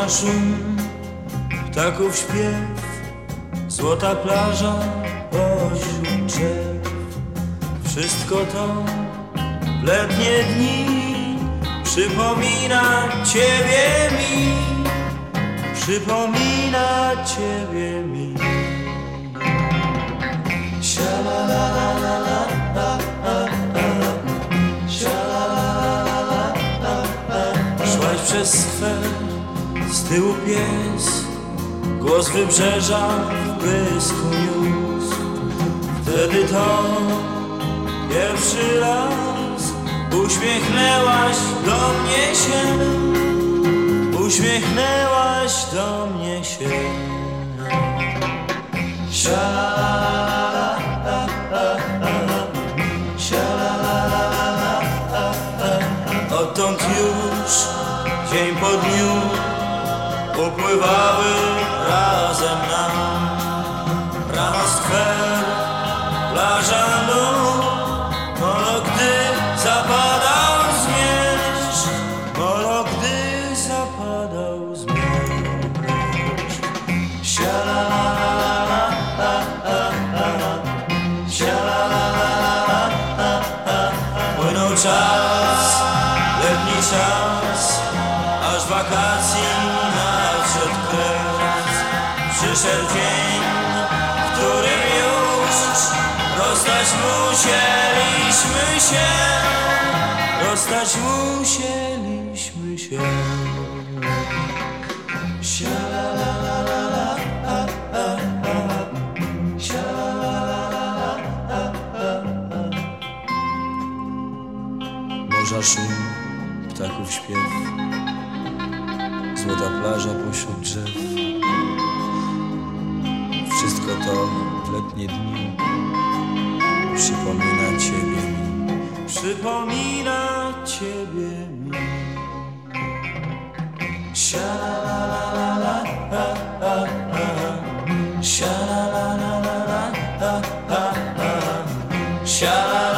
Morza szum, ptaków śpiew, złota plaża pośród drzew. Wszystko to w letnie dni przypomina Ciebie mi, przypomina Ciebie mi. Szłaś przez sfer, z tyłu pies, głos wybrzeża w błysku niósł. Wtedy to pierwszy raz uśmiechnęłaś do mnie się, uśmiechnęłaś do mnie się. Odtąd już dzień po dniu upływały razem nam. Rano skwer, plaża nóg, molo gdy zapadał zmierzch, molo gdy zapadał zmierzch. Płynął czas, letni czas, aż wakacji nadszedł kres. Przyszedł dzień, w którym już rozstać musieliśmy się, rozstać musieliśmy się. Morza szum, ptaków śpiew, złota plaża pośród drzew. Wszystko to w letnie dni przypomina Ciebie mi, przypomina Ciebie mi. Sha-la-la-la-la-la,